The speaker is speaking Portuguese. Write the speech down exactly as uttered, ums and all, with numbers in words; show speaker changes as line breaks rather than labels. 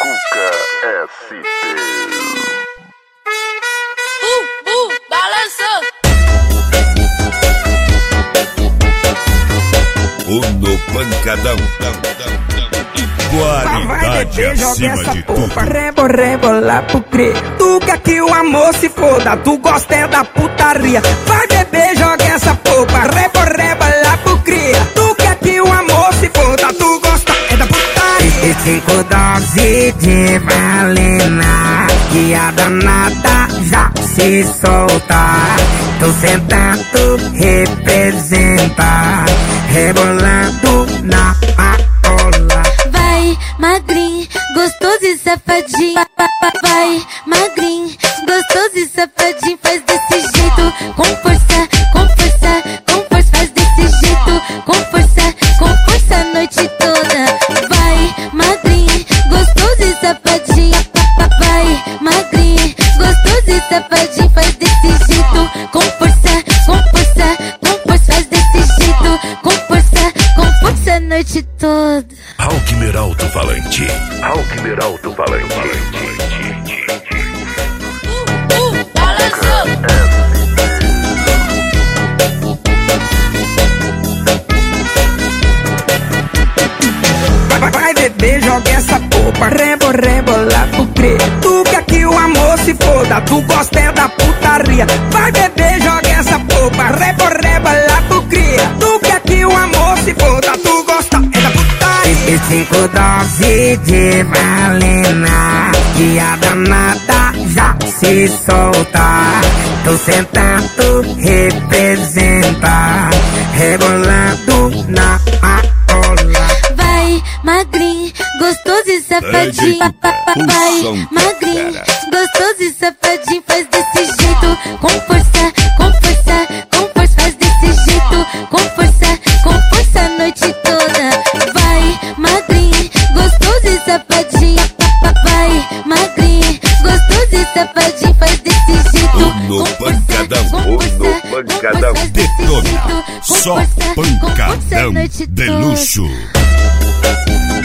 Cuca S P.
Uh, uh, balançou.
O no pancadão. Qualidade acima de tudo.
Rebo, rebolar pro crer. Tu quer que o amor se foda, tu gosta é da putaria. Vai beber, joga essa polpa. Rebo, rebolar pro crer. Tu quer que o amor se foda, tu gosta é da putaria. E cinco doses de valena, que a danada já se solta. Tu sentado representa, rebolando na paola.
Vai, magrinho, gostoso e safadinho. Vai, magrinho, gostoso e safadinho. Faz desse jeito, com força, com força, com força. Faz desse jeito, com força, com força a noite toda. Vai, magrinho, gostoso e safadinho. Vai, magrinho, gostoso e safadinho. Faz desse jeito, com força, com força, com força. Faz desse jeito, com força, com força a noite toda.
Alckmin Alto-Falante.
Alckmin Alto-Falante.
Uh, uh, balançou.
Vai, vai beber, joga essa polpa. Rebo, rebolar pro crer. Tu quer que o amor se foda, tu gosta é da putaria. Vai beber, joga essa polpa. Rebo, rebolar pro crer. Tu quer que o amor se foda, tu gosta é da putaria. E cinco doses de valena, que a danada já se solta. Tu sentado representa, rebolando na paola.
Vai, magrinho, gostoso e safadinho. Vai, magrinho, gostoso e safadinho. Faz desse jeito, com força, com força, com força. Faz desse jeito, com força, com força a noite toda. Vai, magrinho, gostoso e safadinho. Vai, magrinho, gostoso e safadinho. Faz desse jeito,
No
com força,
pancadão.
com
O
força,
no
com
pancadão.
força. Faz desse
Detona.
jeito, com
Só
força, com força a
pancadão
noite
de
toda.
luxo.